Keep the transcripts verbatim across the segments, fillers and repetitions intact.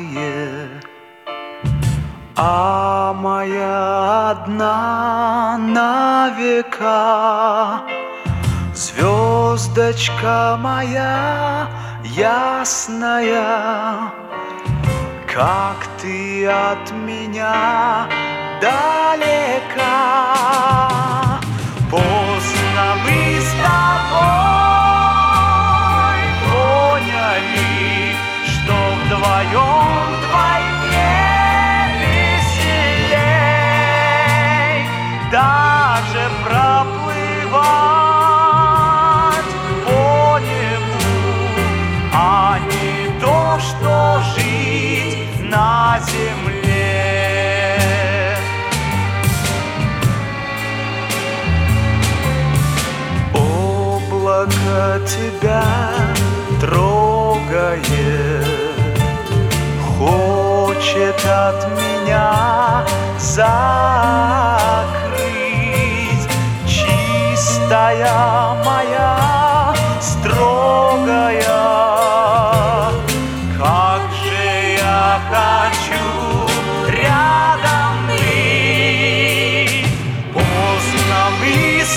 разные, а моя одна на века. Звездочка моя ясная, как ты от меня далека. Поздно мы с тобой поняли, что вдвоем вдвойне веселей. Даже проплывать по небу, а не то, что жить на земле. Облако тебя трогает, хочет от меня закрыть. Чистая моя, строгая, как же я хочу рядом быть. Поздно мы с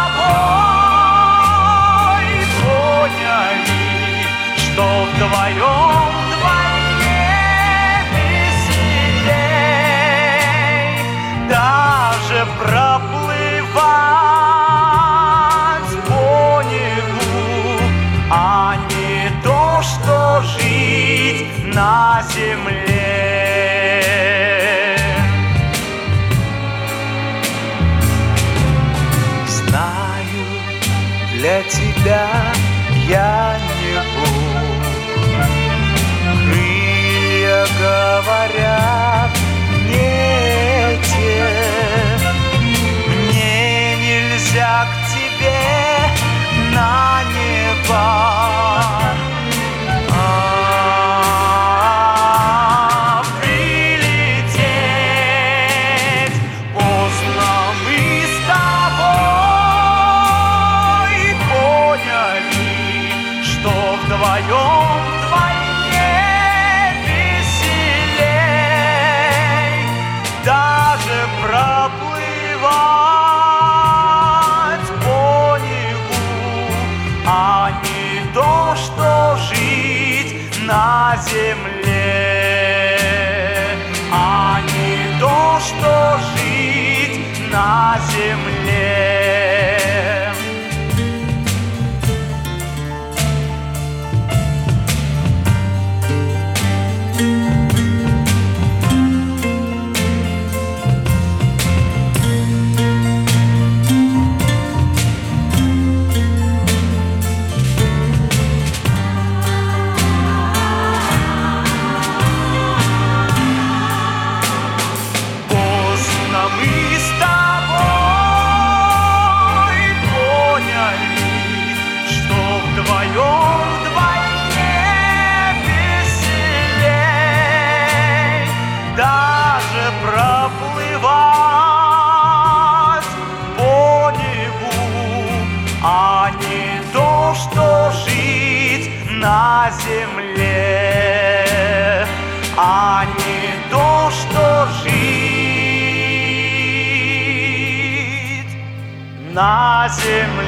тобой поняли, что вдвоем вдвойне веселей. Даже проплывать по небу, а не то, что жить на земле. Знаю, для тебя я не Бог. Крылья говорят не те. Мне нельзя к тебе на небо. Вдвоем вдвойне веселей. Даже проплывать по небу, а не то, что жить на земле. А не то, что жить на земле. Вдвоем вдвойне веселей. Даже проплывать по небу, а не то, что жить на земле. А не то, что жить на земле.